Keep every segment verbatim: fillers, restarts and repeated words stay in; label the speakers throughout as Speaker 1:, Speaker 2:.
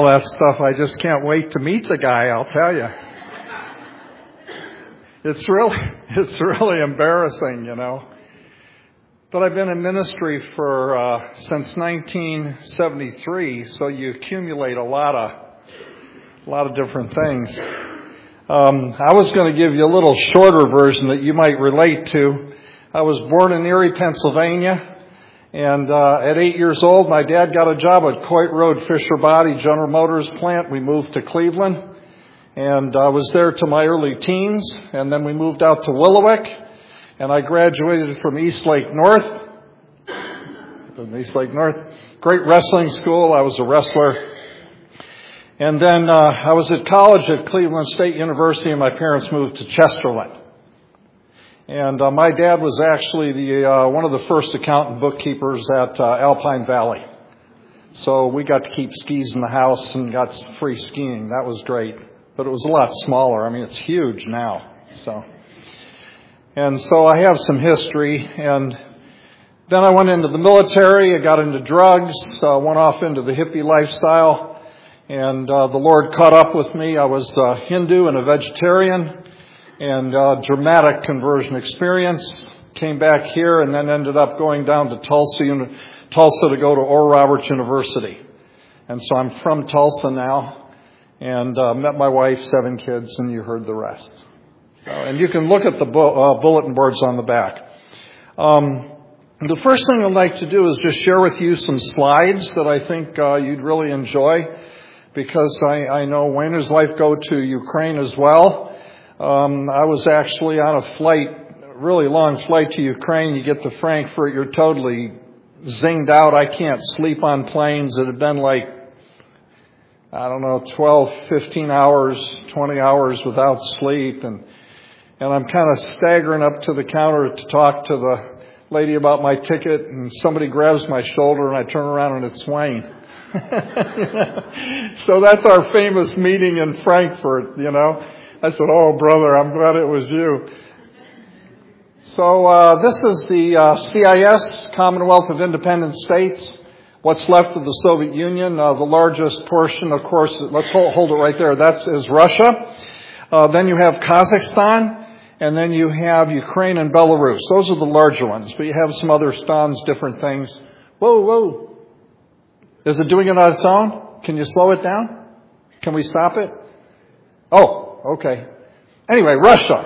Speaker 1: that stuff. I just can't wait to meet the guy, I'll tell you. It's really, it's really embarrassing, you know. But I've been in ministry for, uh, since nineteen seventy-three, so you accumulate a lot of, a lot of different things. Um, I was going to give you a little shorter version that you might relate to. I was born in Erie, Pennsylvania, and uh, at eight years old, my dad got a job at Coit Road Fisher Body General Motors plant. We moved to Cleveland, and I was there to my early teens, and then we moved out to Willowick. And I graduated from East Lake North. From East Lake North. Great wrestling school. I was a wrestler. And then uh, I was at college at Cleveland State University, and my parents moved to Chesterland. And uh, my dad was actually the uh, one of the first accountant bookkeepers at uh, Alpine Valley. So we got to keep skis in the house and got free skiing. That was great. But it was a lot smaller. I mean, it's huge now. So... And so I have some history, and then I went into the military, I got into drugs, uh, went off into the hippie lifestyle, and uh, the Lord caught up with me. I was uh, Hindu and a vegetarian, and uh, dramatic conversion experience. Came back here and then ended up going down to Tulsa, Tulsa to go to Oral Roberts University. And so I'm from Tulsa now, and uh, met my wife, seven kids, and you heard the rest. And you can look at the bu- uh, bulletin boards on the back. Um, the first thing I'd like to do is just share with you some slides that I think uh, you'd really enjoy, because I, I know Wayne and his wife go to Ukraine as well. Um, I was actually on a flight, a really long flight to Ukraine. You get to Frankfurt, you're totally zinged out. I can't sleep on planes. It had been like, I don't know, twelve, fifteen hours, twenty hours without sleep, and And I'm kind of staggering up to the counter to talk to the lady about my ticket, and somebody grabs my shoulder, and I turn around, and it's Wayne. So that's our famous meeting in Frankfurt, you know. I said, "Oh, brother, I'm glad it was you." So uh, this is the uh, C I S, Commonwealth of Independent States, what's left of the Soviet Union. Uh, the largest portion, of course, let's hold, hold it right there, that is Russia. Uh, then you have Kazakhstan. And then you have Ukraine and Belarus. Those are the larger ones. But you have some other stans, different things. Whoa, whoa. Is it doing it on its own? Can you slow it down? Can we stop it? Oh, okay. Anyway, Russia.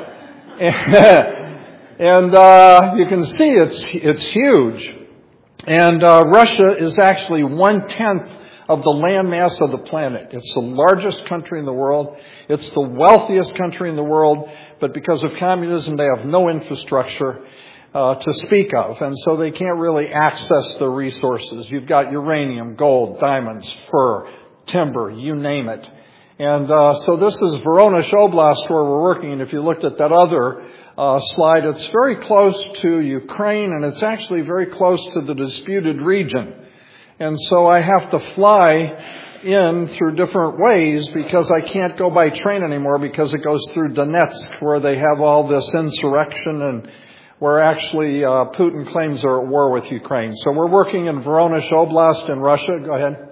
Speaker 1: And uh, you can see it's it's huge. And uh, Russia is actually one-tenth of the land mass of the planet. It's the largest country in the world. It's the wealthiest country in the world. But because of communism, they have no infrastructure uh, to speak of. And so they can't really access the resources. You've got uranium, gold, diamonds, fur, timber, you name it. And uh, so this is Voronezh Oblast where we're working. And if you looked at that other uh, slide, it's very close to Ukraine, and it's actually very close to the disputed region. And so I have to fly in through different ways because I can't go by train anymore because it goes through Donetsk, where they have all this insurrection and where actually uh, Putin claims they're at war with Ukraine. So we're working in Voronezh Oblast in Russia. Go ahead.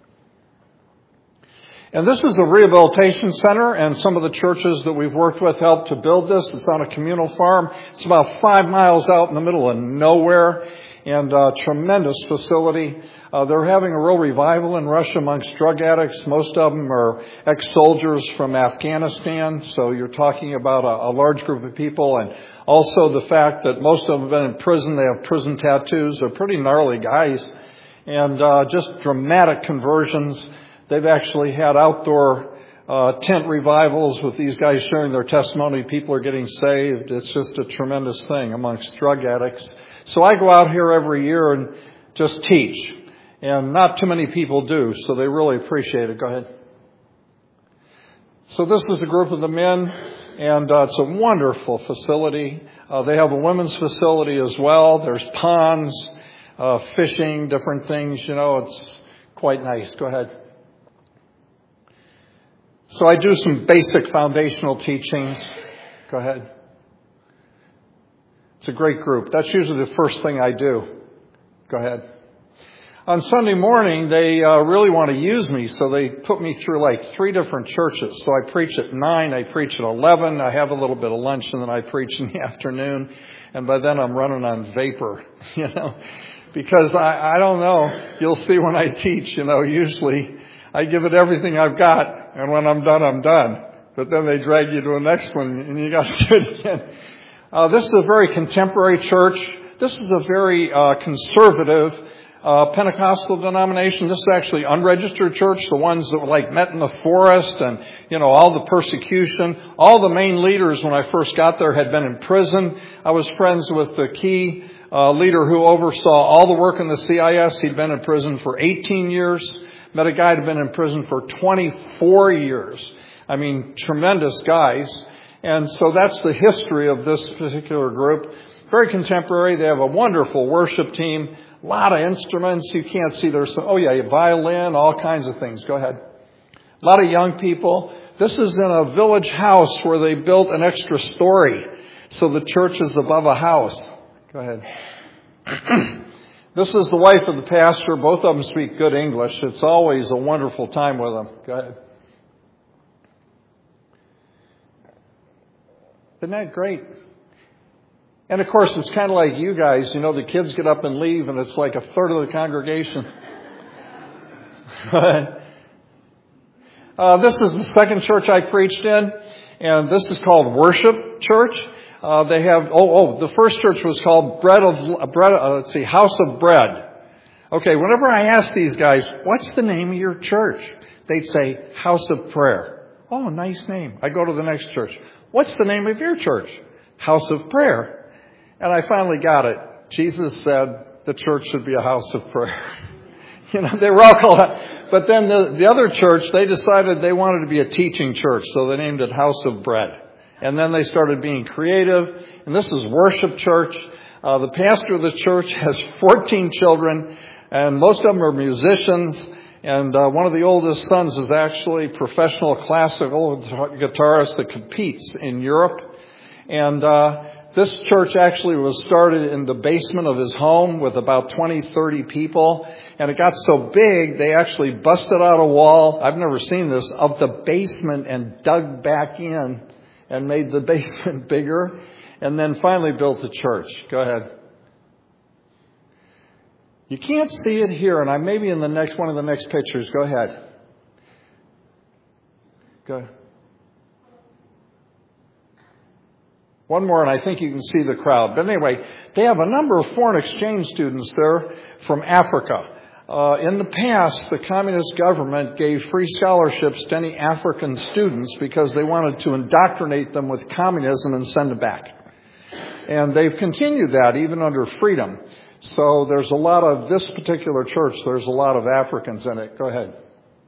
Speaker 1: And this is a rehabilitation center, and some of the churches that we've worked with helped to build this. It's on a communal farm. It's about five miles out in the middle of nowhere. And a tremendous facility. Uh, they're having a real revival in Russia amongst drug addicts. Most of them are ex-soldiers from Afghanistan. So you're talking about a, a large group of people. And also the fact that most of them have been in prison. They have prison tattoos. They're pretty gnarly guys. And uh, just dramatic conversions. They've actually had outdoor uh, tent revivals with these guys sharing their testimony. People are getting saved. It's just a tremendous thing amongst drug addicts. So I go out here every year and just teach. And not too many people do, so they really appreciate it. Go ahead. So this is a group of the men, and uh, it's a wonderful facility. Uh, they have a women's facility as well. There's ponds, uh, fishing, different things. You know, it's quite nice. Go ahead. So I do some basic foundational teachings. Go ahead. It's a great group. That's usually the first thing I do. Go ahead. On Sunday morning, they uh, really want to use me, so they put me through like three different churches. So I preach at nine, I preach at eleven, I have a little bit of lunch, and then I preach in the afternoon. And by then I'm running on vapor, you know, because I, I don't know. You'll see when I teach, you know, usually I give it everything I've got, and when I'm done, I'm done. But then they drag you to the next one, and you got to do it again. Uh, this is a very contemporary church. This is a very uh, conservative Uh, Pentecostal denomination. This is actually unregistered church, the ones that like met in the forest and, you know, all the persecution. All the main leaders when I first got there had been in prison. I was friends with the key uh, leader who oversaw all the work in the C I S. He'd been in prison for eighteen years. Met a guy who'd been in prison for twenty-four years. I mean, tremendous guys. And so that's the history of this particular group. Very contemporary. They have a wonderful worship team. A lot of instruments. You can't see there's some, oh yeah, violin, all kinds of things. Go ahead. A lot of young people. This is in a village house where they built an extra story. So the church is above a house. Go ahead. This is the wife of the pastor. Both of them speak good English. It's always a wonderful time with them. Go ahead. Isn't that great? And of course, it's kind of like you guys, you know, the kids get up and leave and it's like a third of the congregation. uh, this is the second church I preached in, and this is called Worship Church. Uh, they have, oh, oh, the first church was called Bread of, Bread, uh, let's see, House of Bread. Okay, whenever I ask these guys, what's the name of your church? They'd say, House of Prayer. Oh, nice name. I go to the next church. What's the name of your church? House of Prayer. And I finally got it. Jesus said the church should be a house of prayer. You know, they were all called out. But then the, the other church, they decided they wanted to be a teaching church, so they named it House of Bread. And then they started being creative. And this is Worship Church. Uh, the pastor of the church has fourteen children, and most of them are musicians. And uh, one of the oldest sons is actually a professional classical guitarist that competes in Europe. And uh This church actually was started in the basement of his home with about twenty, thirty people. And it got so big, they actually busted out a wall, I've never seen this, of the basement and dug back in and made the basement bigger. And then finally built a church. Go ahead. You can't see it here, and I may be in the next one of the next pictures. Go ahead. Go ahead. One more, and I think you can see the crowd. But anyway, they have a number of foreign exchange students there from Africa. Uh, in the past, the communist government gave free scholarships to any African students because they wanted to indoctrinate them with communism and send them back. And they've continued that even under freedom. So there's a lot of this particular church, there's a lot of Africans in it. Go ahead.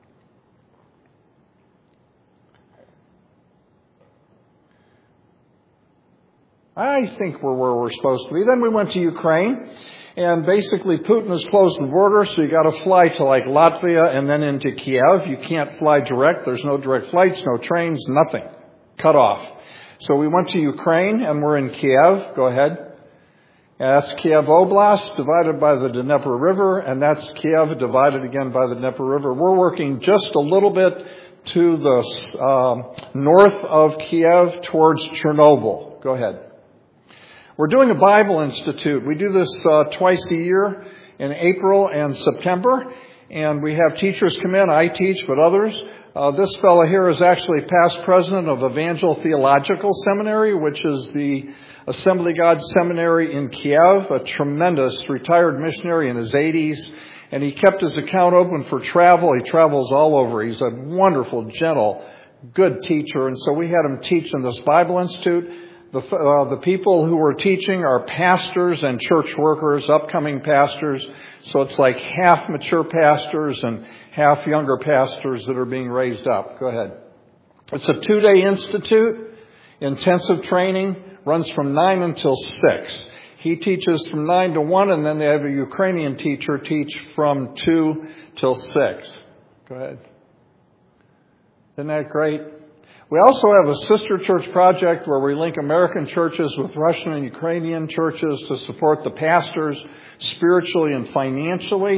Speaker 1: I think we're where we're supposed to be. Then we went to Ukraine, and basically Putin has closed the border, so you got to fly to like Latvia and then into Kiev. You can't fly direct. There's no direct flights, no trains, nothing. Cut off. So we went to Ukraine, and we're in Kiev. Go ahead. And that's Kiev Oblast divided by the Dnieper River, and that's Kiev divided again by the Dnieper River. We're working just a little bit to the uh, north of Kiev towards Chernobyl. Go ahead. We're doing a Bible Institute. We do this uh, twice a year in April and September. And we have teachers come in. I teach, but others. Uh, this fellow here is actually past president of Evangel Theological Seminary, which is the Assembly of God Seminary in Kiev, a tremendous retired missionary in his eighties. And he kept his account open for travel. He travels all over. He's a wonderful, gentle, good teacher. And so we had him teach in this Bible Institute. The, uh, the people who were teaching are pastors and church workers, upcoming pastors. So it's like half mature pastors and half younger pastors that are being raised up. Go ahead. It's a two-day institute, intensive training, runs from nine until six. He teaches from nine to one, and then they have a Ukrainian teacher teach from two till six. Go ahead. Isn't that great? We also have a sister church project where we link American churches with Russian and Ukrainian churches to support the pastors spiritually and financially.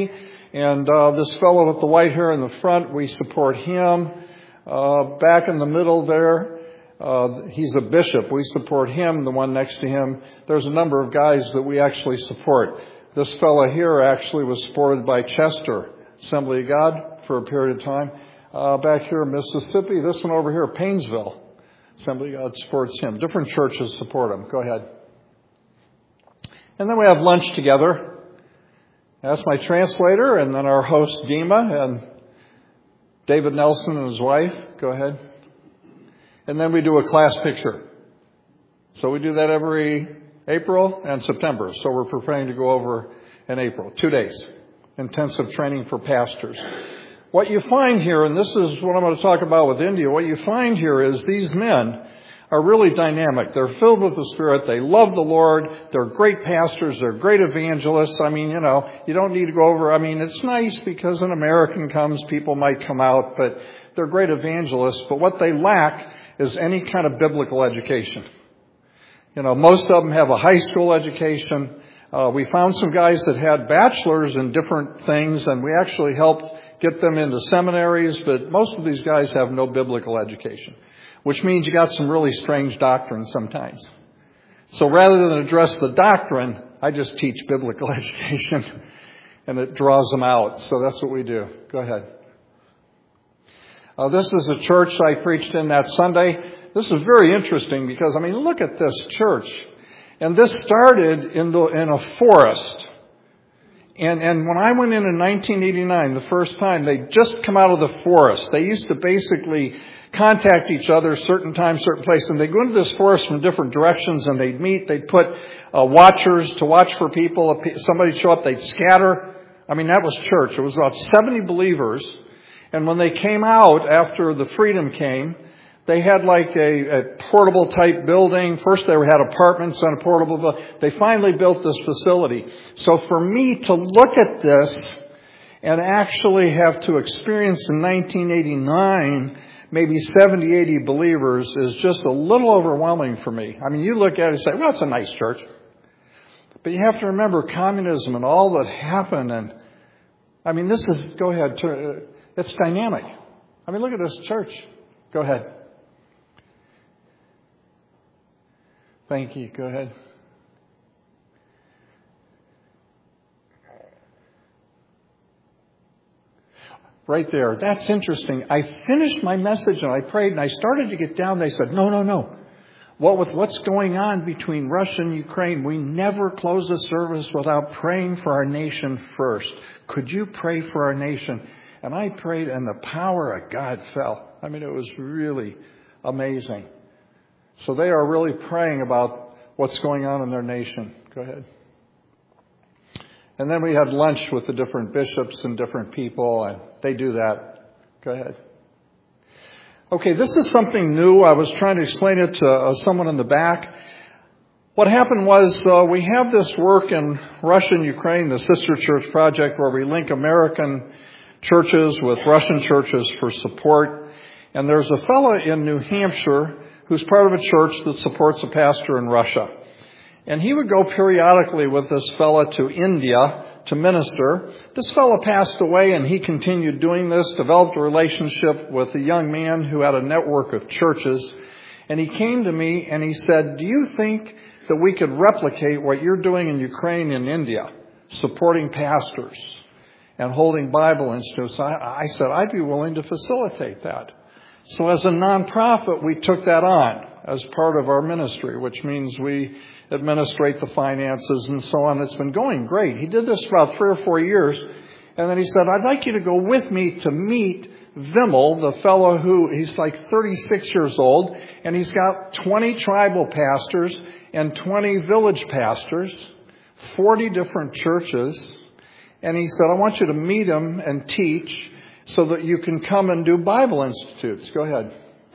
Speaker 1: And uh, this fellow with the white hair in the front, we support him. Uh, back in the middle there, uh, he's a bishop. We support him. The one next to him, there's a number of guys that we actually support. This fellow here actually was supported by Chester Assembly of God for a period of time. Uh, back here in Mississippi, this one over here, Painesville Assembly of God supports him. Different churches support him. Go ahead. And then we have lunch together. That's my translator, and then our host, Dima, and David Nelson and his wife. Go ahead. And then we do a class picture. So we do that every April and September. So we're preparing to go over in April. Two days. Intensive training for pastors. What you find here, and this is what I'm going to talk about with India, what you find here is these men are really dynamic. They're filled with the Spirit. They love the Lord. They're great pastors. They're great evangelists. I mean, you know, you don't need to go over. I mean, it's nice because an American comes, people might come out, but they're great evangelists. But what they lack is any kind of biblical education. You know, most of them have a high school education. Uh, we found some guys that had bachelors in different things, and we actually helped get them into seminaries, but most of these guys have no biblical education, which means you got some really strange doctrine sometimes. So rather than address the doctrine, I just teach biblical education, and it draws them out. So that's what we do. Go ahead. Uh, this is a church I preached in that Sunday. This is very interesting because, I mean, look at this church. And this started in the in a forest. And and when I went in in nineteen eighty-nine, the first time, they'd just come out of the forest. They used to basically contact each other certain times, certain places. And they'd go into this forest from different directions, and they'd meet. They'd put uh, watchers to watch for people. If somebody show up, they'd scatter. I mean, that was church. It was about seventy believers. And when they came out after the freedom came, they had like a, a portable type building. First they had apartments on a portable building. They finally built this facility. So for me to look at this and actually have to experience in nineteen eighty-nine maybe seventy, eighty believers is just a little overwhelming for me. I mean, you look at it and say, well, it's a nice church. But you have to remember communism and all that happened. And I mean, this is, go ahead, it's dynamic. I mean, look at this church. Go ahead. Thank you. Go ahead. Right there. That's interesting. I finished my message and I prayed and I started to get down. They said, no, no, no. What with what's going on between Russia and Ukraine, we never close a service without praying for our nation first. Could you pray for our nation? And I prayed and the power of God fell. I mean, it was really amazing. So they are really praying about what's going on in their nation. Go ahead. And then we had lunch with the different bishops and different people, and they do that. Go ahead. Okay, this is something new. I was trying to explain it to uh, someone in the back. What happened was uh, we have this work in Russia and Ukraine, the Sister Church Project, where we link American churches with Russian churches for support. And there's a fellow in New Hampshire who's part of a church that supports a pastor in Russia. And he would go periodically with this fellow to India to minister. This fellow passed away, and he continued doing this, developed a relationship with a young man who had a network of churches. And he came to me and he said, do you think that we could replicate what you're doing in Ukraine and India, supporting pastors and holding Bible institutes? I, I said, I'd be willing to facilitate that. So as a nonprofit, we took that on as part of our ministry, which means we administrate the finances and so on. It's been going great. He did this for about three or four years. And then he said, I'd like you to go with me to meet Vimal, the fellow who, he's like thirty-six years old, and he's got twenty tribal pastors and twenty village pastors, forty different churches. And he said, I want you to meet him and teach so that you can come and do Bible institutes. Go ahead.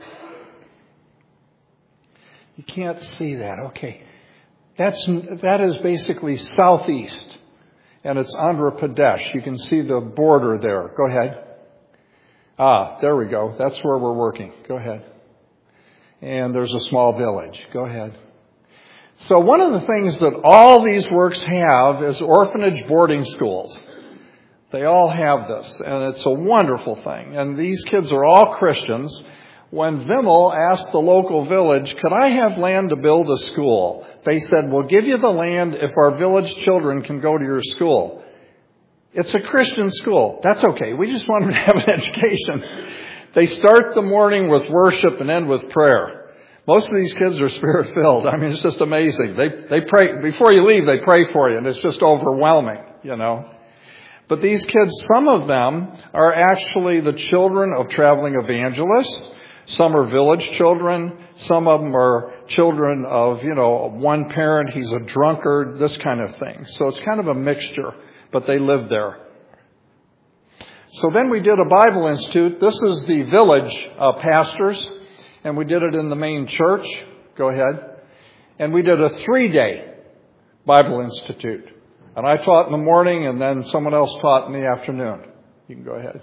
Speaker 1: You can't see that. Okay. That's, that is basically southeast. And it's Andhra Pradesh. You can see the border there. Go ahead. Ah, there we go. That's where we're working. Go ahead. And there's a small village. Go ahead. So one of the things that all these works have is orphanage boarding schools. They all have this, and it's a wonderful thing. And these kids are all Christians. When Vimmel asked the local village, could I have land to build a school? They said, we'll give you the land if our village children can go to your school. It's a Christian school. That's okay. We just want them to have an education. They start the morning with worship and end with prayer. Most of these kids are Spirit-filled. I mean, it's just amazing. They they pray, before you leave, they pray for you, and it's just overwhelming, you know. But these kids, some of them are actually the children of traveling evangelists. Some are village children. Some of them are children of, you know, one parent, he's a drunkard, this kind of thing. So it's kind of a mixture, but they live there. So then we did a Bible Institute. This is the village uh, pastors, and we did it in the main church. Go ahead. And we did a three-day Bible Institute. And I taught in the morning, and then someone else taught in the afternoon. You can go ahead.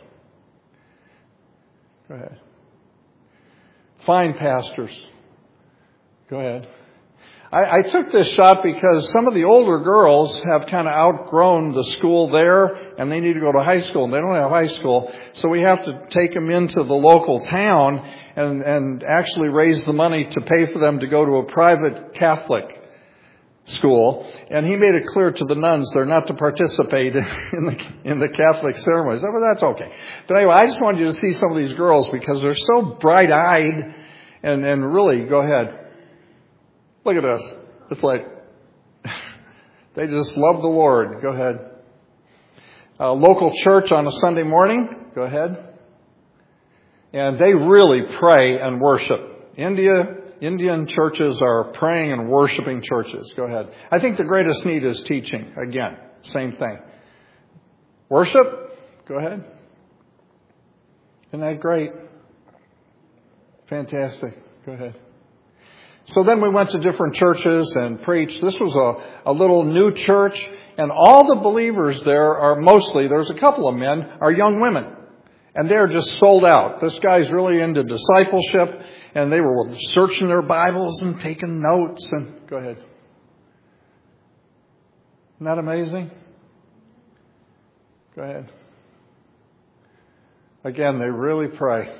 Speaker 1: Go ahead. Fine pastors. Go ahead. I, I took this shot because some of the older girls have kind of outgrown the school there, and they need to go to high school, and they don't have high school. So we have to take them into the local town and, and actually raise the money to pay for them to go to a private Catholic school. And he made it clear to the nuns they're not to participate in the, in the Catholic ceremonies. But that's okay. But anyway, I just wanted you to see some of these girls because they're so bright-eyed and, and really, go ahead. Look at this. It's like, they just love the Lord. Go ahead. A local church on a Sunday morning. Go ahead. And they really pray and worship. India, Indian churches are praying and worshiping churches. Go ahead. I think the greatest need is teaching. Again, same thing. Worship. Go ahead. Isn't that great? Fantastic. Go ahead. So then we went to different churches and preached. This was a, a little new church, and all the believers there are mostly, there's a couple of men, are young women. And they're just sold out. This guy's really into discipleship, and they were searching their Bibles and taking notes. And go ahead. Isn't that amazing? Go ahead. Again, they really pray.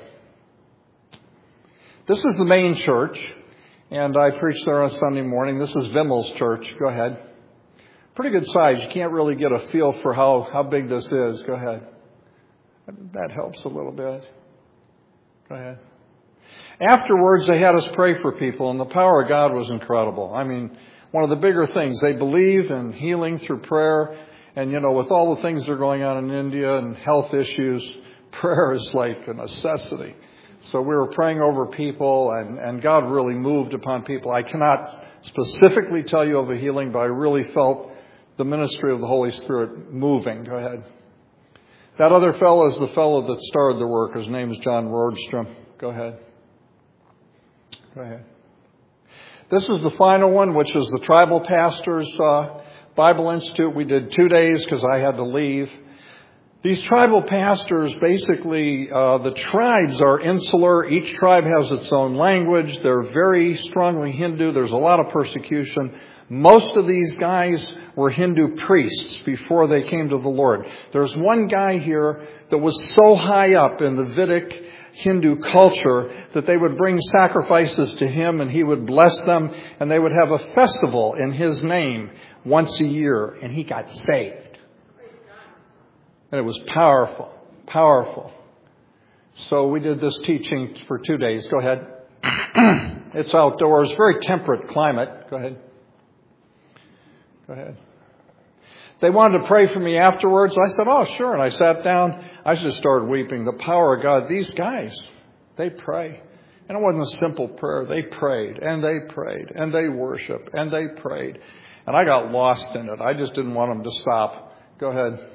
Speaker 1: This is the main church. And I preached there on Sunday morning. This is Vimmel's church. Go ahead. Pretty good size. You can't really get a feel for how, how big this is. Go ahead. That helps a little bit. Go ahead. Afterwards, they had us pray for people, and the power of God was incredible. I mean, one of the bigger things, they believe in healing through prayer. And, you know, with all the things that are going on in India and health issues, prayer is like a necessity. So we were praying over people, and, and God really moved upon people. I cannot specifically tell you of a healing, but I really felt the ministry of the Holy Spirit moving. Go ahead. That other fellow is the fellow that started the work. His name is John Rordstrom. Go ahead. Go ahead. This is the final one, which is the Tribal Pastors uh, Bible Institute. We did two days because I had to leave. These tribal pastors, basically, uh, the tribes are insular. Each tribe has its own language. They're very strongly Hindu. There's a lot of persecution. Most of these guys were Hindu priests before they came to the Lord. There's one guy here that was so high up in the Vedic Hindu culture that they would bring sacrifices to him and he would bless them, and they would have a festival in his name once a year, and he got saved. And it was powerful, powerful. So we did this teaching for two days. Go ahead. It's outdoors, very temperate climate. Go ahead. Go ahead. They wanted to pray for me afterwards. I said, oh, sure. And I sat down. I just started weeping. The power of God. These guys, they pray. And it wasn't a simple prayer. They prayed, and they prayed, and they worshiped, and they prayed. And I got lost in it. I just didn't want them to stop. Go ahead.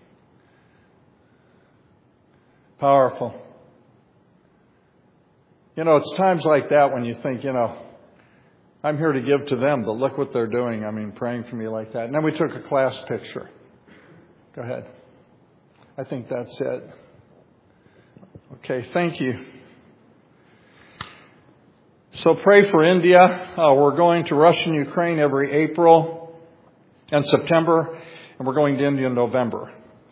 Speaker 1: Powerful. You know, it's times like that when you think, you know, I'm here to give to them, but look what they're doing. I mean, praying for me like that. And then we took a class picture. Go ahead. I think that's it. Okay, thank you. So pray for India. Uh, we're going to Russia and Ukraine every April and September, and we're going to India in November.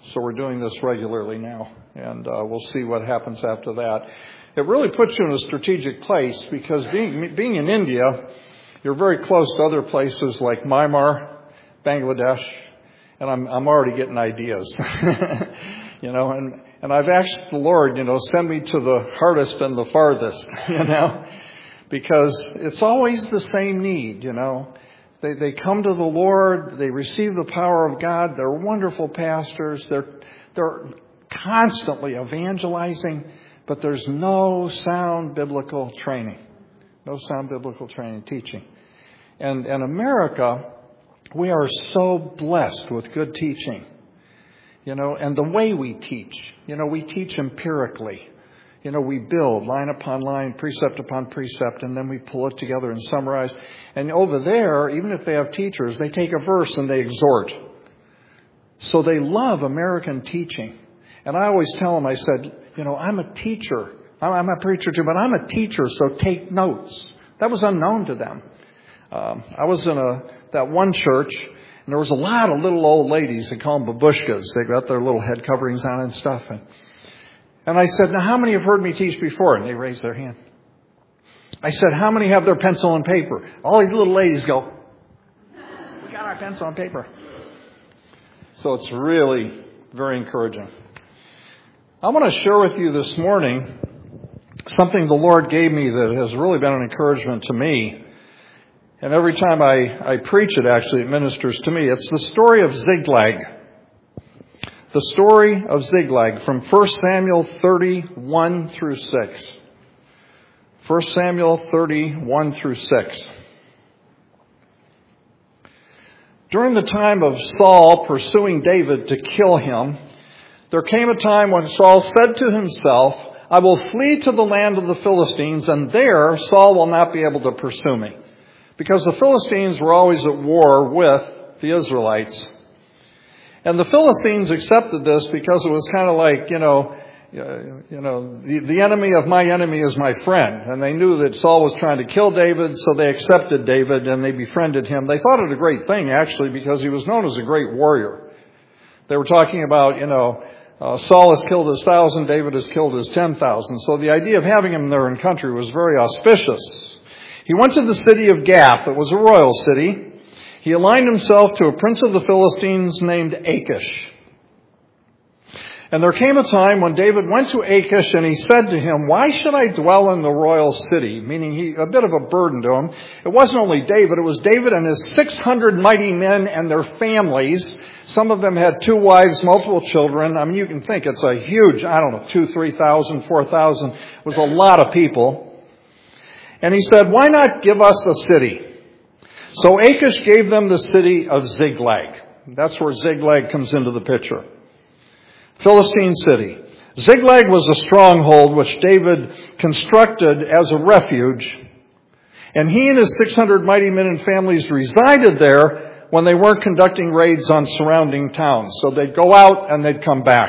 Speaker 1: So we're doing this regularly now, and uh, we'll see what happens after that. It really puts you in a strategic place because being being in India, you're very close to other places like Myanmar, Bangladesh, and I'm I'm already getting ideas, you know. And and I've asked the Lord, you know, send me to the hardest and the farthest, you know, because it's always the same need, you know. They they come to the Lord, they receive the power of God. They're wonderful pastors. They're they're constantly evangelizing. But there's no sound biblical training. No sound biblical training, teaching. And in America, we are so blessed with good teaching. You know, and the way we teach. You know, we teach empirically. You know, we build line upon line, precept upon precept, and then we pull it together and summarize. And over there, even if they have teachers, they take a verse and they exhort. So they love American teaching. And I always tell them, I said, you know, I'm a teacher. I'm a preacher too, but I'm a teacher, so take notes. That was unknown to them. Um, I was in a that one church, and there was a lot of little old ladies. They call them babushkas. They got their little head coverings on and stuff. And, and I said, now, how many have heard me teach before? And they raised their hand. I said, how many have their pencil and paper? All these little ladies go, we got our pencil and paper. So it's really very encouraging. I want to share with you this morning something the Lord gave me that has really been an encouragement to me. And every time I, I preach it, actually, it ministers to me. It's the story of Ziklag. The story of Ziklag from First Samuel thirty, one through six. First Samuel thirty, one through six. During the time of Saul pursuing David to kill him, there came a time when Saul said to himself, I will flee to the land of the Philistines, and there Saul will not be able to pursue me. Because the Philistines were always at war with the Israelites. And the Philistines accepted this because it was kind of like, you know, you know, the, the enemy of my enemy is my friend. And they knew that Saul was trying to kill David, so they accepted David and they befriended him. They thought it a great thing, actually, because he was known as a great warrior. They were talking about, you know, Uh, Saul has killed his thousand, David has killed his ten thousand. So the idea of having him there in country was very auspicious. He went to the city of Gath. It was a royal city. He aligned himself to a prince of the Philistines named Achish. And there came a time when David went to Achish and he said to him, why should I dwell in the royal city? Meaning he, a bit of a burden to him. It wasn't only David, it was David and his six hundred mighty men and their families. Some of them had two wives, multiple children. I mean, you can think it's a huge, I don't know, two, three thousand, four thousand. It was a lot of people. And he said, why not give us a city? So Achish gave them the city of Ziklag. That's where Ziklag comes into the picture. Philistine city. Ziklag was a stronghold which David constructed as a refuge. And he and his six hundred mighty men and families resided there when they weren't conducting raids on surrounding towns. So they'd go out and they'd come back.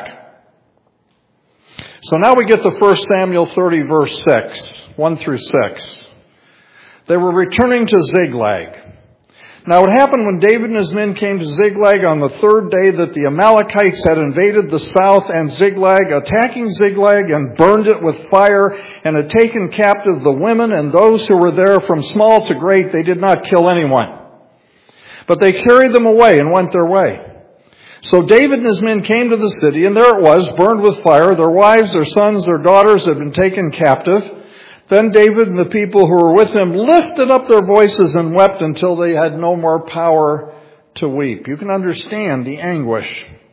Speaker 1: So now we get to First Samuel thirty, verse six, one through six. They were returning to Ziklag. Now it happened when David and his men came to Ziklag on the third day that the Amalekites had invaded the south and Ziklag, attacking Ziklag and burned it with fire, and had taken captive the women and those who were there from small to great. They did not kill anyone, but they carried them away and went their way. So David and his men came to the city, and there it was, burned with fire. Their wives, their sons, their daughters had been taken captive. Then David and the people who were with him lifted up their voices and wept until they had no more power to weep. You can understand the anguish.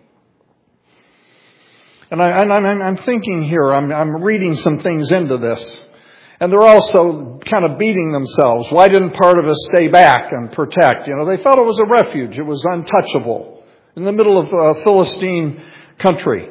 Speaker 1: And I, I'm, I'm thinking here, I'm, I'm reading some things into this. And they're also kind of beating themselves. Why didn't part of us stay back and protect? You know, they thought it was a refuge. It was untouchable in the middle of uh, Philistine country.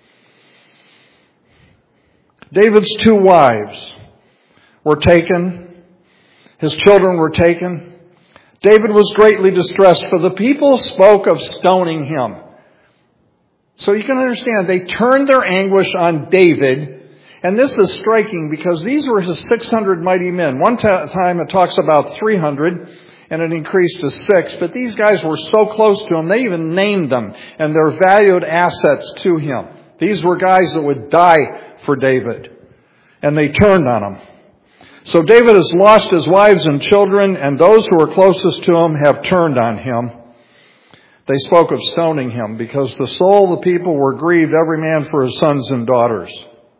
Speaker 1: David's two wives were taken. His children were taken. David was greatly distressed, for the people spoke of stoning him. So you can understand, they turned their anguish on David. And this is striking because these were his six hundred mighty men. One t- time it talks about three hundred. and it increased to six. But these guys were so close to him, they even named them, and they're valued assets to him. These were guys that would die for David, and they turned on him. So David has lost his wives and children, and those who are closest to him have turned on him. They spoke of stoning him, because the soul of the people were grieved, every man for his sons and daughters.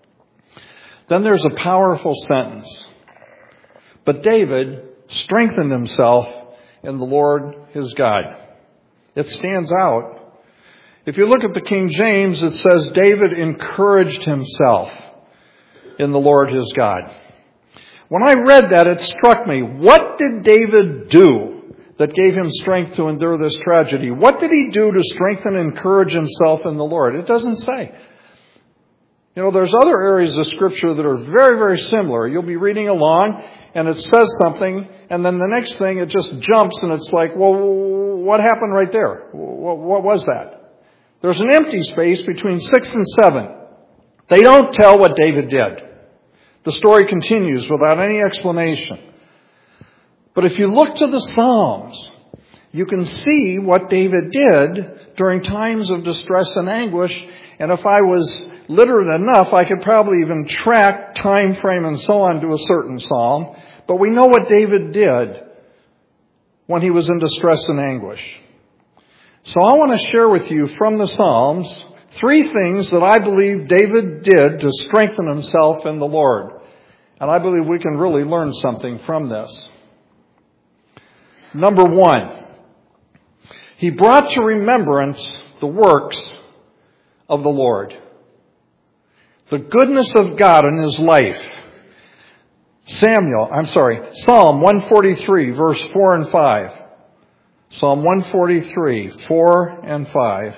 Speaker 1: Then there's a powerful sentence. But David strengthened himself in the Lord his God. It stands out. If you look at the King James, it says David encouraged himself in the Lord his God. When I read that, it struck me. What did David do that gave him strength to endure this tragedy? What did he do to strengthen and encourage himself in the Lord? It doesn't say. You know, there's other areas of Scripture that are very, very similar. You'll be reading along, and it says something, and then the next thing, it just jumps, and it's like, well, what happened right there? What was that? There's an empty space between six and seven. They don't tell what David did. The story continues without any explanation. But if you look to the Psalms, you can see what David did during times of distress and anguish. And if I was literate enough, I could probably even track time frame and so on to a certain psalm. But we know what David did when he was in distress and anguish. So I want to share with you from the Psalms three things that I believe David did to strengthen himself in the Lord. And I believe we can really learn something from this. Number one, he brought to remembrance the works of the Lord. The goodness of God in his life. Samuel, I'm sorry, Psalm one forty-three, verse four and five. Psalm one forty-three, four and five.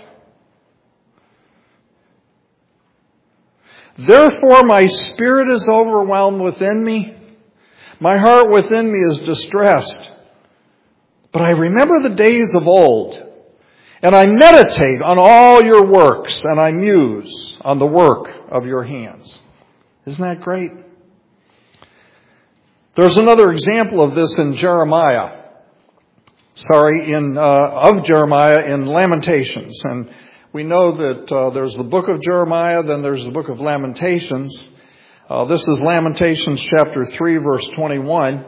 Speaker 1: Therefore my spirit is overwhelmed within me. My heart within me is distressed. But I remember the days of old, and I meditate on all your works, and I muse on the work of your hands. Isn't that great? There's another example of this in Jeremiah. Sorry, in uh, of Jeremiah in Lamentations. And we know that uh, there's the book of Jeremiah, then there's the book of Lamentations. Uh, this is Lamentations chapter three, verse twenty-one.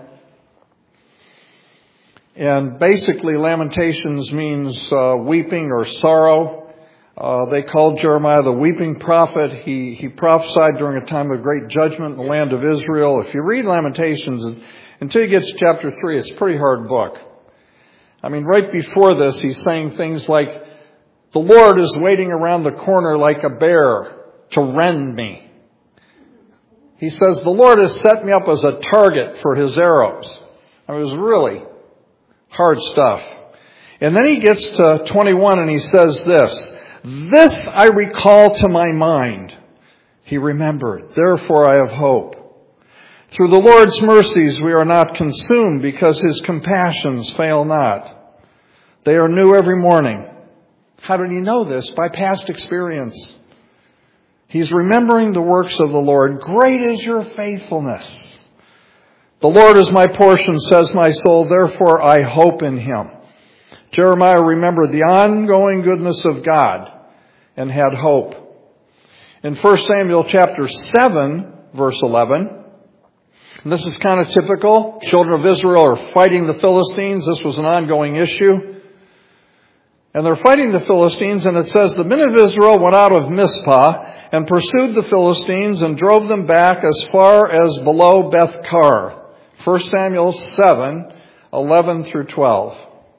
Speaker 1: And basically, Lamentations means uh, weeping or sorrow. Uh, they called Jeremiah the weeping prophet. He he prophesied during a time of great judgment in the land of Israel. If you read Lamentations, until you get to chapter three, it's a pretty hard book. I mean, right before this, he's saying things like, the Lord is waiting around the corner like a bear to rend me. He says, the Lord has set me up as a target for his arrows. I mean, it was really hard stuff. And then he gets to twenty-one and he says this, this I recall to my mind. He remembered, therefore I have hope. Through the Lord's mercies we are not consumed, because his compassions fail not. They are new every morning. How did he know this? By past experience. He's remembering the works of the Lord. Great is your faithfulness. The Lord is my portion, says my soul, therefore I hope in him. Jeremiah remembered the ongoing goodness of God and had hope. In First Samuel chapter seven, verse eleven, and this is kind of typical. Children of Israel are fighting the Philistines. This was an ongoing issue. And they're fighting the Philistines, and it says, the men of Israel went out of Mizpah and pursued the Philistines and drove them back as far as below Beth-kar. First Samuel seven, eleven through twelve.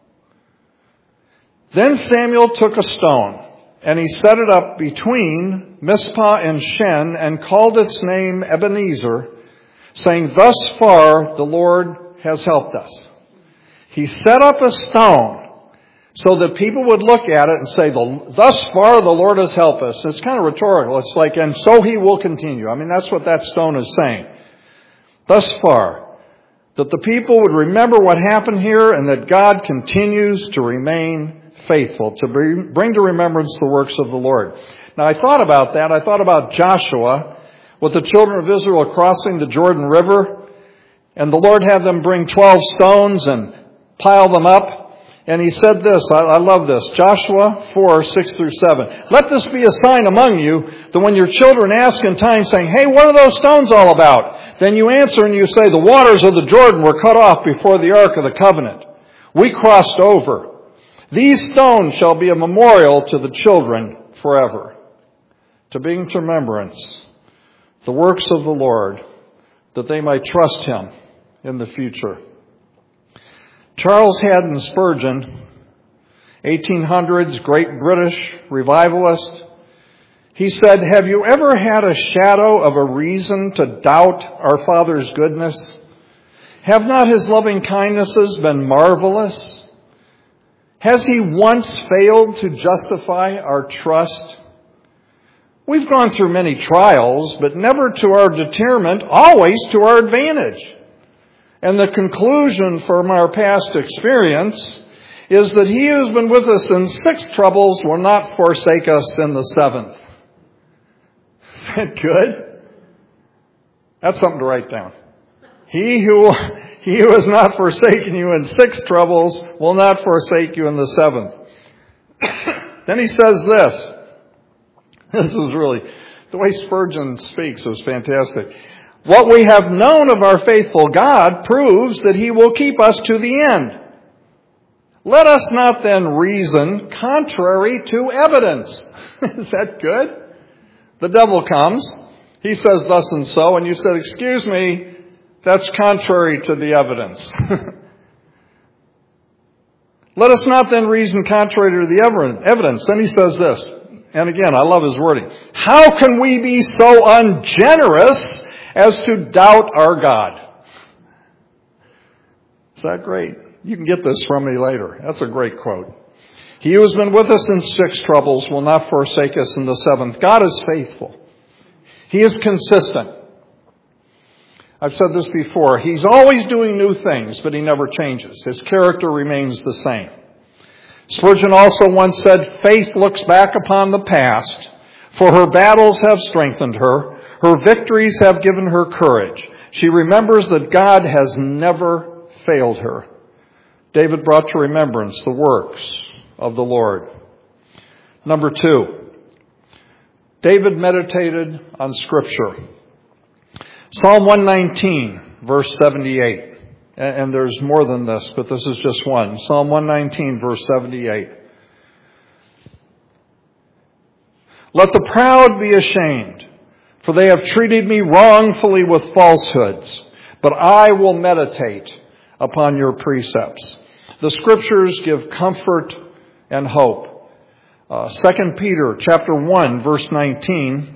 Speaker 1: Then Samuel took a stone, and he set it up between Mizpah and Shen, and called its name Ebenezer, saying, thus far the Lord has helped us. He set up a stone so that people would look at it and say, thus far the Lord has helped us. It's kind of rhetorical. It's like, and so he will continue. I mean, that's what that stone is saying. Thus far. That the people would remember what happened here, and that God continues to remain faithful, to bring to remembrance the works of the Lord. Now, I thought about that. I thought about Joshua with the children of Israel crossing the Jordan River. And the Lord had them bring twelve stones and pile them up. And he said this, I, I love this, Joshua four, six through seven. Let this be a sign among you that when your children ask in time saying, hey, what are those stones all about? Then you answer and you say, the waters of the Jordan were cut off before the ark of the covenant. We crossed over. These stones shall be a memorial to the children forever, to bring to remembrance the works of the Lord, that they might trust him in the future. Charles Haddon Spurgeon, eighteen hundreds, great British revivalist, he said, have you ever had a shadow of a reason to doubt our Father's goodness? Have not his loving kindnesses been marvelous? Has he once failed to justify our trust? We've gone through many trials, but never to our detriment, always to our advantage. And the conclusion from our past experience is that he who's been with us in six troubles will not forsake us in the seventh. Is that good? That's something to write down. He who, he who has not forsaken you in six troubles will not forsake you in the seventh. Then he says this. This is really, the way Spurgeon speaks is fantastic. What we have known of our faithful God proves that he will keep us to the end. Let us not then reason contrary to evidence. Is that good? The devil comes. He says thus and so, and you said, excuse me, that's contrary to the evidence. Let us not then reason contrary to the evidence. Then he says this, and again, I love his wording. How can we be so ungenerous as to doubt our God? Is that great? You can get this from me later. That's a great quote. He who has been with us in six troubles will not forsake us in the seventh. God is faithful. He is consistent. I've said this before. He's always doing new things, but he never changes. His character remains the same. Spurgeon also once said, faith looks back upon the past, for her battles have strengthened her. Her victories have given her courage. She remembers that God has never failed her. David brought to remembrance the works of the Lord. Number two, David meditated on Scripture. Psalm one nineteen, verse seventy-eight. And there's more than this, but this is just one. Psalm one nineteen, verse seventy-eight. Let the proud be ashamed, for they have treated me wrongfully with falsehoods, but I will meditate upon your precepts. The Scriptures give comfort and hope. Uh, Second Peter chapter one, verse nineteen.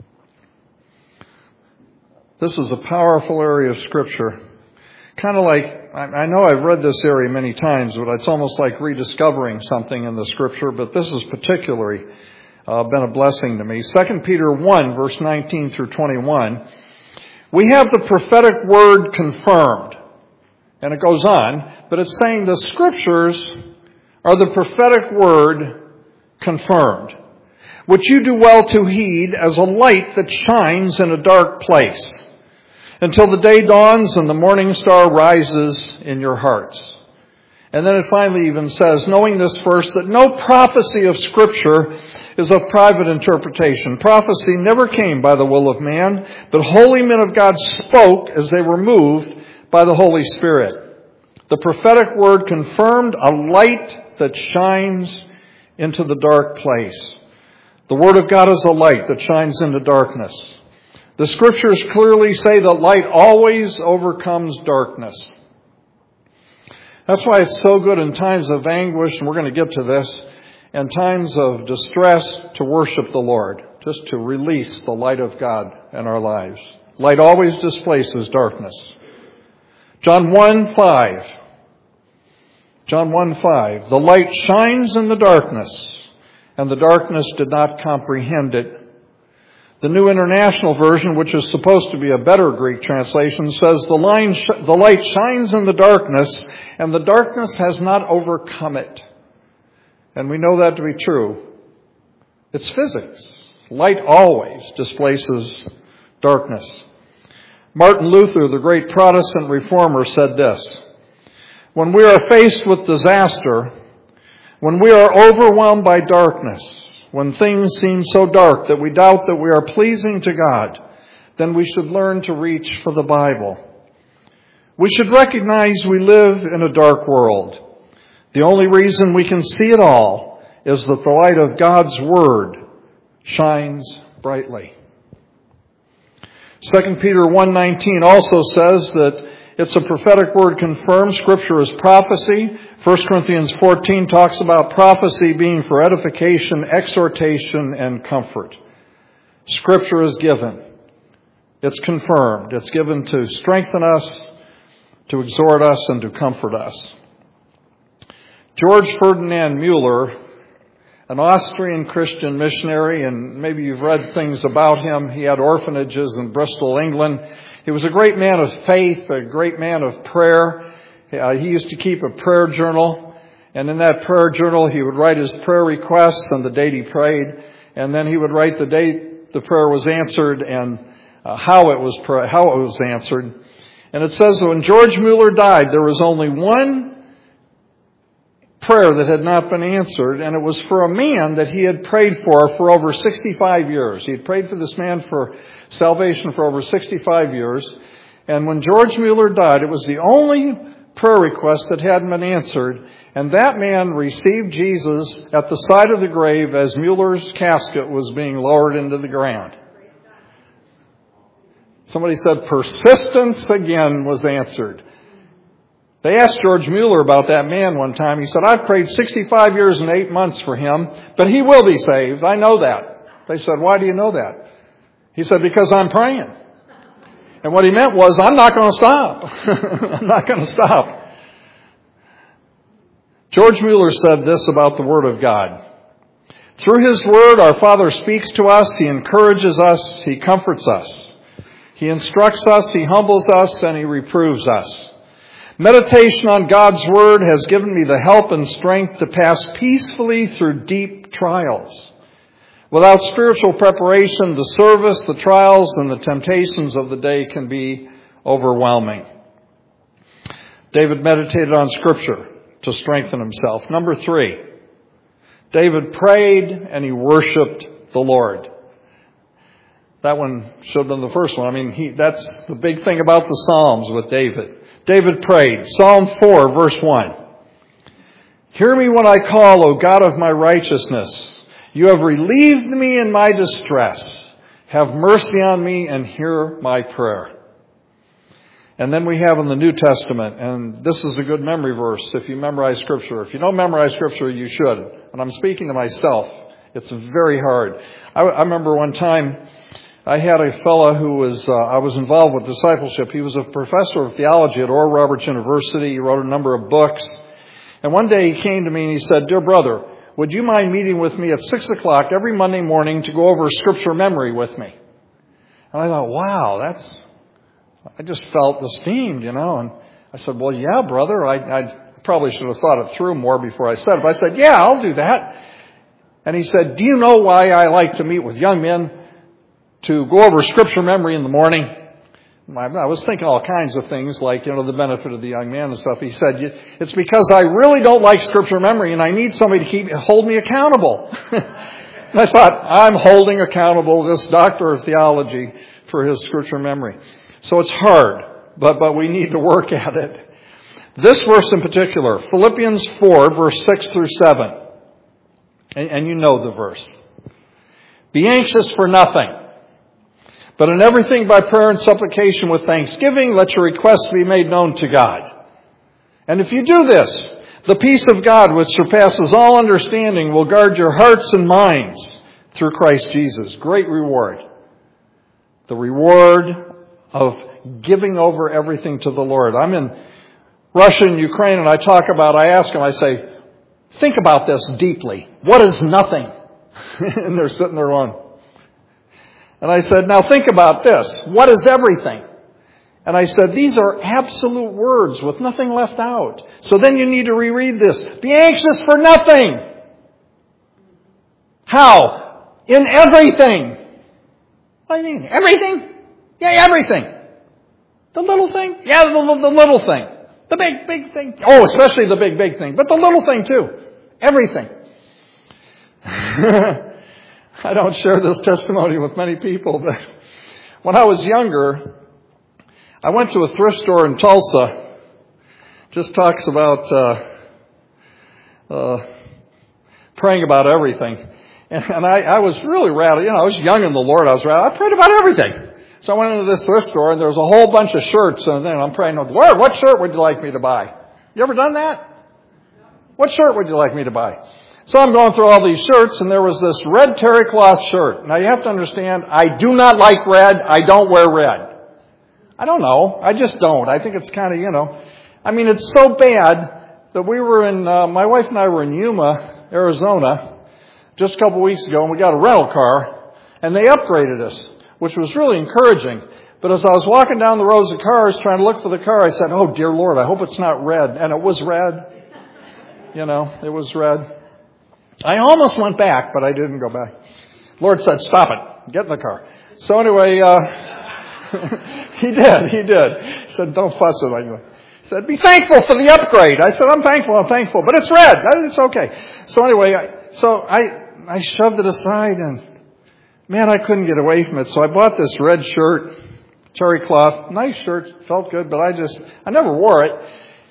Speaker 1: This is a powerful area of Scripture. Kind of like, I know I've read this area many times, but it's almost like rediscovering something in the Scripture, but this has particularly uh, been a blessing to me. Second Peter one, verse nineteen through twenty-one. We have the prophetic word confirmed. And it goes on, but it's saying the Scriptures are the prophetic word confirmed, which you do well to heed as a light that shines in a dark place, until the day dawns and the morning star rises in your hearts. And then it finally even says, knowing this first, that no prophecy of Scripture is of private interpretation. Prophecy never came by the will of man, but holy men of God spoke as they were moved by the Holy Spirit. The prophetic word confirmed a light that shines into the dark place. The Word of God is a light that shines into darkness. The Scriptures clearly say that light always overcomes darkness. That's why it's so good in times of anguish, and we're going to get to this, and times of distress to worship the Lord, just to release the light of God in our lives. Light always displaces darkness. John one five. John one five. The light shines in the darkness, and the darkness did not comprehend it. The New International Version, which is supposed to be a better Greek translation, says the, line sh- the light shines in the darkness, and the darkness has not overcome it. And we know that to be true. It's physics. Light always displaces darkness. Martin Luther, the great Protestant reformer, said this, when we are faced with disaster, when we are overwhelmed by darkness, when things seem so dark that we doubt that we are pleasing to God, then we should learn to reach for the Bible. We should recognize we live in a dark world. The only reason we can see it all is that the light of God's Word shines brightly. Second Peter one nineteen also says that it's a prophetic word confirmed. Scripture is prophecy. First Corinthians fourteen talks about prophecy being for edification, exhortation, and comfort. Scripture is given. It's confirmed. It's given to strengthen us, to exhort us, and to comfort us. George Ferdinand Mueller, an Austrian Christian missionary, and maybe you've read things about him. He had orphanages in Bristol, England. He was a great man of faith, a great man of prayer. Uh, he used to keep a prayer journal, and in that prayer journal he would write his prayer requests and the date he prayed, and then he would write the date the prayer was answered and uh, how it was pra- how it was answered. And it says that when George Mueller died, there was only one prayer that had not been answered, and it was for a man that he had prayed for for over sixty-five years. He had prayed for this man for salvation for over sixty-five years, and when George Mueller died, it was the only prayer request that hadn't been answered, and that man received Jesus at the side of the grave as Mueller's casket was being lowered into the ground. Somebody said persistence again was answered. They asked George Mueller about that man one time. He said, I've prayed sixty-five years and eight months for him, but he will be saved. I know that. They said, why do you know that? He said, because I'm praying. And what he meant was, I'm not going to stop. I'm not going to stop. George Mueller said this about the Word of God. Through His Word, our Father speaks to us. He encourages us. He comforts us. He instructs us. He humbles us. And He reproves us. Meditation on God's Word has given me the help and strength to pass peacefully through deep trials. Without spiritual preparation, the service, the trials, and the temptations of the day can be overwhelming. David meditated on Scripture to strengthen himself. Number three, David prayed and he worshiped the Lord. That one should have been the first one. I mean, he, that's the big thing about the Psalms with David. David prayed. Psalm four, verse one. Hear me when I call, O God of my righteousness. You have relieved me in my distress. Have mercy on me and hear my prayer. And then we have in the New Testament, and this is a good memory verse if you memorize Scripture. If you don't memorize Scripture, you should. And I'm speaking to myself. It's very hard. I, I remember one time I had a fellow who was, uh, I was involved with discipleship. He was a professor of theology at Oral Roberts University. He wrote a number of books. And one day he came to me and he said, Dear brother, would you mind meeting with me at six o'clock every Monday morning to go over Scripture memory with me? And I thought, wow, that's, I just felt esteemed, you know. And I said, well, yeah, brother. I, I probably should have thought it through more before I said it. But I said, yeah, I'll do that. And he said, do you know why I like to meet with young men to go over Scripture memory in the morning? I was thinking all kinds of things like, you know, the benefit of the young man and stuff. He said, it's because I really don't like Scripture memory and I need somebody to keep hold me accountable. I thought, I'm holding accountable this doctor of theology for his Scripture memory. So it's hard, but, but we need to work at it. This verse in particular, Philippians four, verse six through seven. And, and you know the verse. Be anxious for nothing, but in everything by prayer and supplication with thanksgiving, let your requests be made known to God. And if you do this, the peace of God, which surpasses all understanding, will guard your hearts and minds through Christ Jesus. Great reward. The reward of giving over everything to the Lord. I'm in Russia and Ukraine and I talk about, I ask them, I say, think about this deeply. What is nothing? And they're sitting there going. And I said, now think about this. What is everything? And I said, these are absolute words with nothing left out. So then you need to reread this. Be anxious for nothing. How? In everything. What do you mean? Everything? Yeah, everything. The little thing? Yeah, the, the little thing. The big, big thing. Oh, especially the big, big thing. But the little thing too. Everything. I don't share this testimony with many people, but when I was younger, I went to a thrift store in Tulsa. Just talks about uh, uh, praying about everything. And, and I, I was really rattled. You know, I was young in the Lord. I was rattled. I prayed about everything. So I went into this thrift store, and there was a whole bunch of shirts. And then I'm praying, Lord, what shirt would you like me to buy? You ever done that? What shirt would you like me to buy? So I'm going through all these shirts, and there was this red terry cloth shirt. Now, you have to understand, I do not like red. I don't wear red. I don't know. I just don't. I think it's kind of, you know. I mean, it's so bad that we were in, uh, my wife and I were in Yuma, Arizona, just a couple weeks ago, and we got a rental car, and they upgraded us, which was really encouraging. But as I was walking down the rows of cars trying to look for the car, I said, oh, dear Lord, I hope it's not red. And it was red. You know, it was red. I almost went back, but I didn't go back. Lord said, stop it. Get in the car. So anyway, uh, he did. He did. He said, don't fuss it anyway. He said, be thankful for the upgrade. I said, I'm thankful. I'm thankful. But it's red. It's okay. So anyway, I, so I, I shoved it aside, and man, I couldn't get away from it. So I bought this red shirt, terry cloth, nice shirt, felt good, but I just, I never wore it.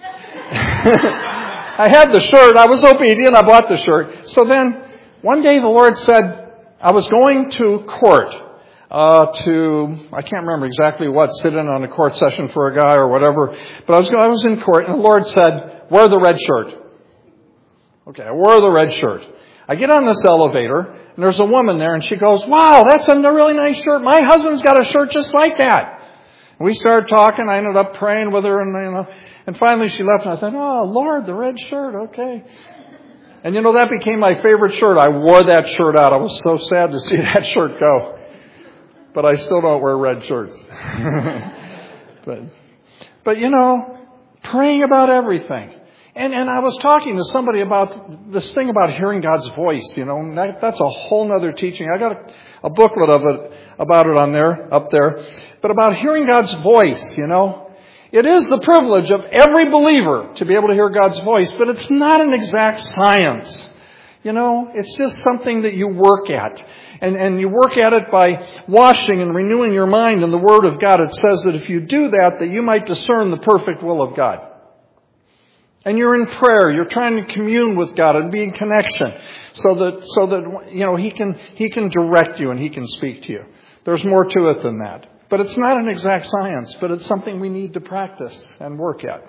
Speaker 1: I had the shirt. I was obedient. I bought the shirt. So then one day the Lord said, I was going to court, uh, to, I can't remember exactly what, sit in on a court session for a guy or whatever, but I was, I was in court, and the Lord said, wear the red shirt. Okay, I wore the red shirt. I get on this elevator, and there's a woman there, and she goes, wow, that's a really nice shirt. My husband's got a shirt just like that. And we started talking. I ended up praying with her, and, you know, and finally she left, and I thought, oh, Lord, the red shirt, okay. And, you know, that became my favorite shirt. I wore that shirt out. I was so sad to see that shirt go. But I still don't wear red shirts. but, but, you know, praying about everything. And and I was talking to somebody about this thing about hearing God's voice, you know, and that, that's a whole other teaching. I got a, a booklet of it, about it on there, up there. But about hearing God's voice, you know. It is the privilege of every believer to be able to hear God's voice, but it's not an exact science. You know, it's just something that you work at. And, and you work at it by washing and renewing your mind in the Word of God. It says that if you do that, that you might discern the perfect will of God. And you're in prayer. You're trying to commune with God and be in connection so that, so that, you know, He can, He can direct you and He can speak to you. There's more to it than that. But it's not an exact science, but it's something we need to practice and work at.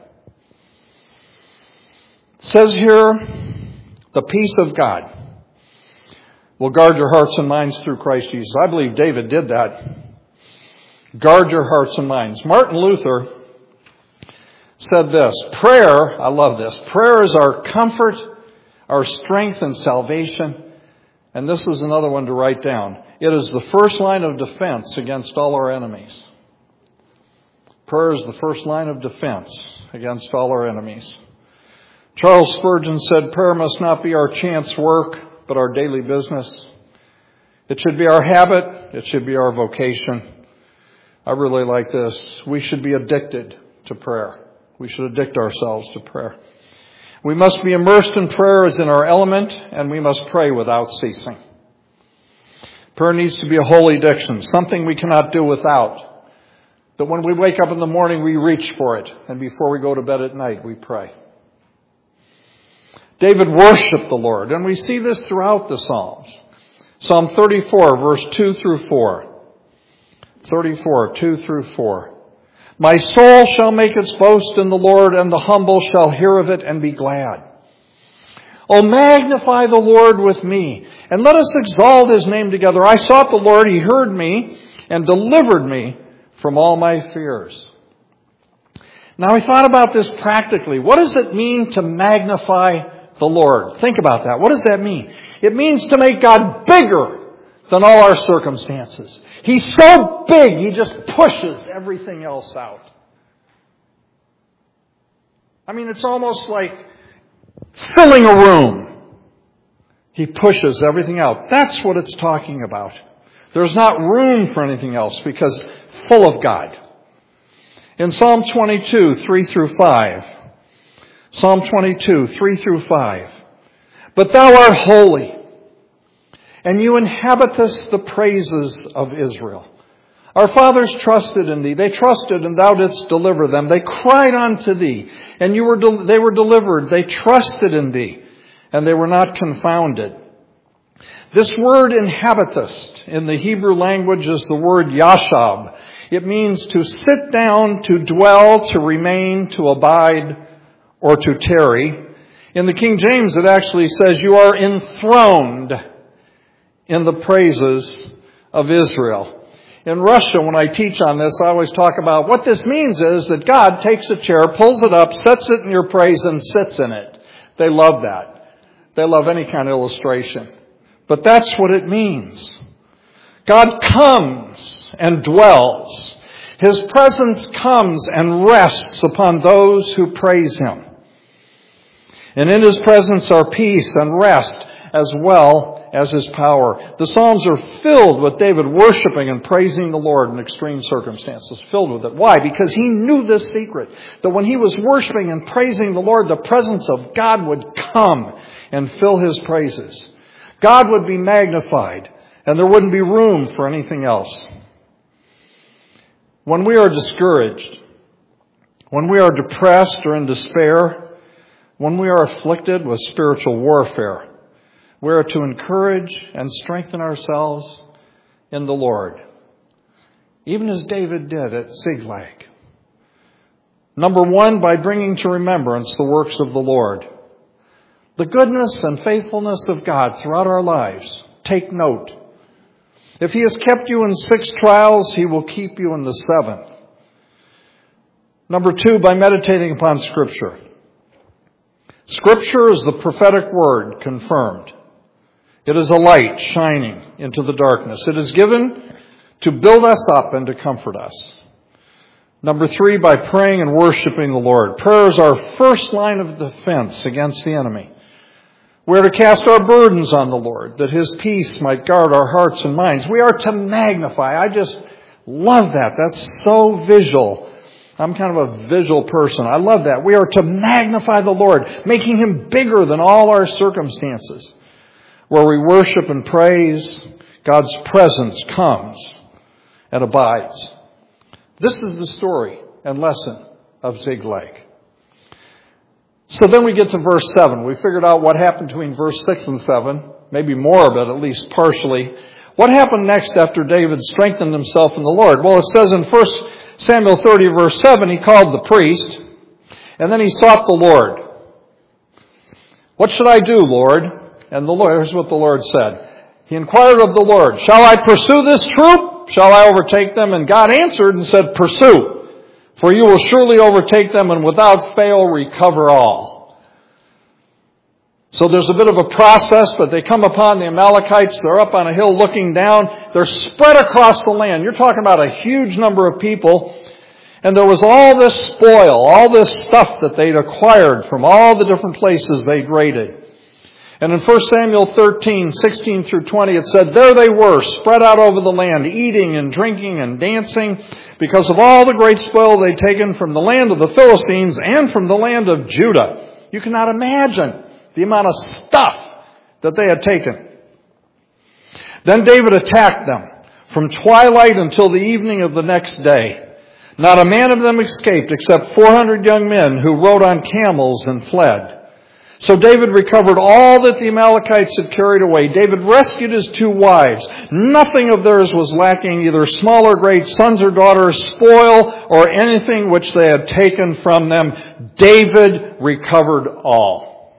Speaker 1: It says here, the peace of God will guard your hearts and minds through Christ Jesus. I believe David did that. Guard your hearts and minds. Martin Luther said this, prayer, I love this, prayer is our comfort, our strength and salvation. And this is another one to write down. It is the first line of defense against all our enemies. Prayer is the first line of defense against all our enemies. Charles Spurgeon said, prayer must not be our chance work, but our daily business. It should be our habit. It should be our vocation. I really like this. We should be addicted to prayer. We should addict ourselves to prayer. We must be immersed in prayer as in our element, and we must pray without ceasing. Prayer needs to be a holy addiction, something we cannot do without. That when we wake up in the morning, we reach for it, and before we go to bed at night, we pray. David worshiped the Lord, and we see this throughout the Psalms. Psalm thirty-four, verse two through four. thirty-four, two through four. My soul shall make its boast in the Lord, and the humble shall hear of it and be glad. Oh, magnify the Lord with me, and let us exalt His name together. I sought the Lord, He heard me, and delivered me from all my fears. Now, I thought about this practically. What does it mean to magnify the Lord? Think about that. What does that mean? It means to make God bigger than all our circumstances. He's so big, He just pushes everything else out. I mean, it's almost like filling a room. He pushes everything out. That's what it's talking about. There's not room for anything else because full of God. In Psalm twenty-two, three through five, Psalm twenty-two, three through five. But thou art holy, and you inhabitest the praises of Israel. Our fathers trusted in thee. They trusted, and thou didst deliver them. They cried unto thee, and you were de- they were delivered. They trusted in thee, and they were not confounded. This word inhabitest in the Hebrew language is the word yashab. It means to sit down, to dwell, to remain, to abide, or to tarry. In the King James, it actually says you are enthroned in the praises of Israel. In Russia, when I teach on this, I always talk about what this means is that God takes a chair, pulls it up, sets it in your praise, and sits in it. They love that. They love any kind of illustration. But that's what it means. God comes and dwells. His presence comes and rests upon those who praise Him. And in His presence are peace and rest as well as His power. The Psalms are filled with David worshiping and praising the Lord in extreme circumstances. Filled with it. Why? Because he knew this secret. That when he was worshiping and praising the Lord, the presence of God would come and fill his praises. God would be magnified, and there wouldn't be room for anything else. When we are discouraged, when we are depressed or in despair, when we are afflicted with spiritual warfare, we are to encourage and strengthen ourselves in the Lord, even as David did at Ziklag. Number one, by bringing to remembrance the works of the Lord. The goodness and faithfulness of God throughout our lives. Take note. If He has kept you in six trials, He will keep you in the seventh. Number two, by meditating upon Scripture. Scripture is the prophetic word confirmed. It is a light shining into the darkness. It is given to build us up and to comfort us. Number three, by praying and worshiping the Lord. Prayer is our first line of defense against the enemy. We are to cast our burdens on the Lord, that His peace might guard our hearts and minds. We are to magnify. I just love that. That's so visual. I'm kind of a visual person. I love that. We are to magnify the Lord, making Him bigger than all our circumstances. Where we worship and praise, God's presence comes and abides. This is the story and lesson of Ziklag. So then we get to verse seven. We figured out what happened between verse six and seven, maybe more of it, at least partially. What happened next after David strengthened himself in the Lord? Well, it says in First Samuel thirty, verse seven, he called the priest, and then he sought the Lord. What should I do, Lord? And the Lord, here's what the Lord said. He inquired of the Lord, shall I pursue this troop? Shall I overtake them? And God answered and said, pursue, for you will surely overtake them and without fail recover all. So there's a bit of a process, but they come upon the Amalekites. They're up on a hill looking down. They're spread across the land. You're talking about a huge number of people. And there was all this spoil, all this stuff that they'd acquired from all the different places they'd raided. And in First Samuel thirteen, sixteen through twenty, it said, there they were, spread out over the land, eating and drinking and dancing, because of all the great spoil they'd taken from the land of the Philistines and from the land of Judah. You cannot imagine the amount of stuff that they had taken. Then David attacked them from twilight until the evening of the next day. Not a man of them escaped except four hundred young men who rode on camels and fled. So David recovered all that the Amalekites had carried away. David rescued his two wives. Nothing of theirs was lacking, either small or great, sons or daughters, spoil, or anything which they had taken from them. David recovered all.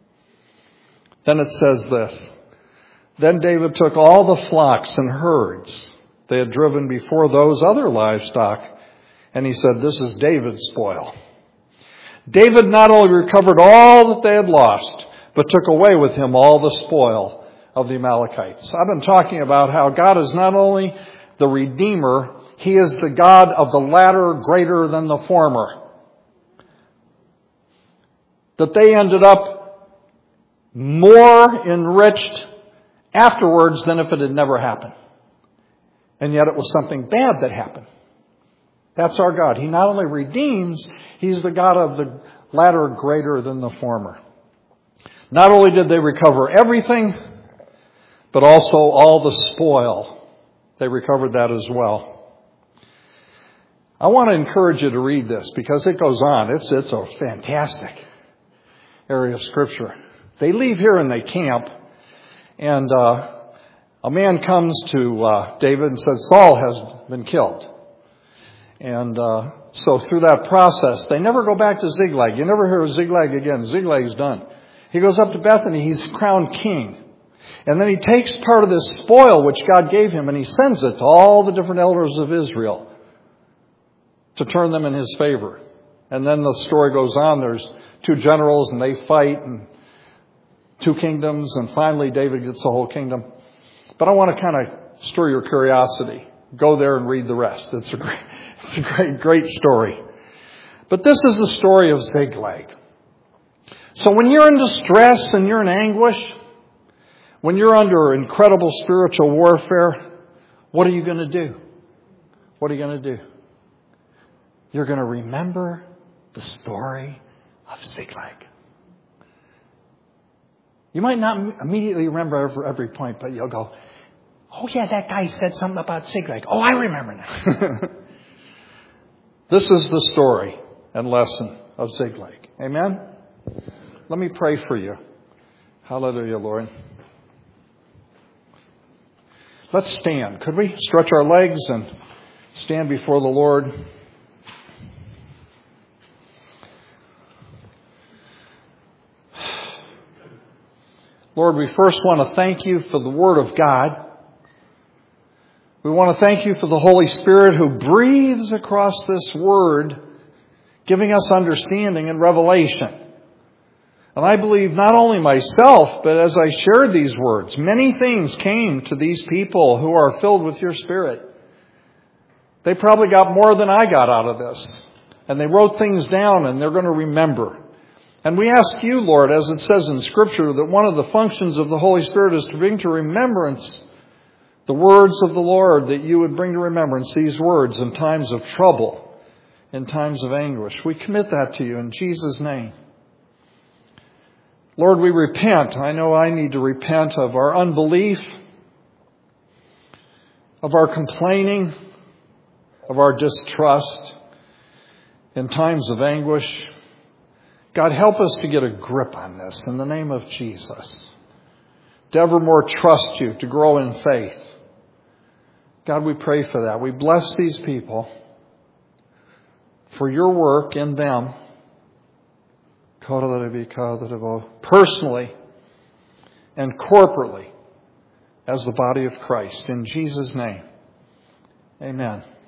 Speaker 1: Then it says this. Then David took all the flocks and herds they had driven before those other livestock, and he said, this is David's spoil. David not only recovered all that they had lost, but took away with him all the spoil of the Amalekites. I've been talking about how God is not only the Redeemer, He is the God of the latter greater than the former. That they ended up more enriched afterwards than if it had never happened. And yet it was something bad that happened. That's our God. He not only redeems, He's the God of the latter greater than the former. Not only did they recover everything, but also all the spoil. They recovered that as well. I want to encourage you to read this because it goes on. It's, it's a fantastic area of Scripture. They leave here and they camp, and uh, a man comes to uh, David and says, Saul has been killed. And uh, so through that process, they never go back to Ziklag. You never hear of Ziklag again. Ziklag's done. He goes up to Bethany. He's crowned king. And then he takes part of this spoil which God gave him and he sends it to all the different elders of Israel to turn them in his favor. And then the story goes on. There's two generals and they fight and two kingdoms. And finally David gets the whole kingdom. But I want to kind of stir your curiosity. Go there and read the rest. It's a great, it's a great, great story. But this is the story of Ziklag. So when you're in distress and you're in anguish, when you're under incredible spiritual warfare, what are you going to do? What are you going to do? You're going to remember the story of Ziklag. You might not immediately remember every, every point, but you'll go, oh yeah, that guy said something about Ziklag. Oh, I remember now. This is the story and lesson of Ziklag. Amen? Let me pray for you. Hallelujah, Lord. Let's stand. Could we stretch our legs and stand before the Lord? Lord, we first want to thank you for the Word of God. We want to thank you for the Holy Spirit who breathes across this Word, giving us understanding and revelation. And I believe not only myself, but as I shared these words, many things came to these people who are filled with your Spirit. They probably got more than I got out of this. And they wrote things down and they're going to remember. And we ask you, Lord, as it says in Scripture, that one of the functions of the Holy Spirit is to bring to remembrance the words of the Lord, that you would bring to remembrance these words in times of trouble, in times of anguish. We commit that to you in Jesus' name. Lord, we repent. I know I need to repent of our unbelief, of our complaining, of our distrust in times of anguish. God, help us to get a grip on this in the name of Jesus. To evermore trust you, to grow in faith. God, we pray for that. We bless these people for your work in them. Personally and corporately as the body of Christ. In Jesus' name, amen.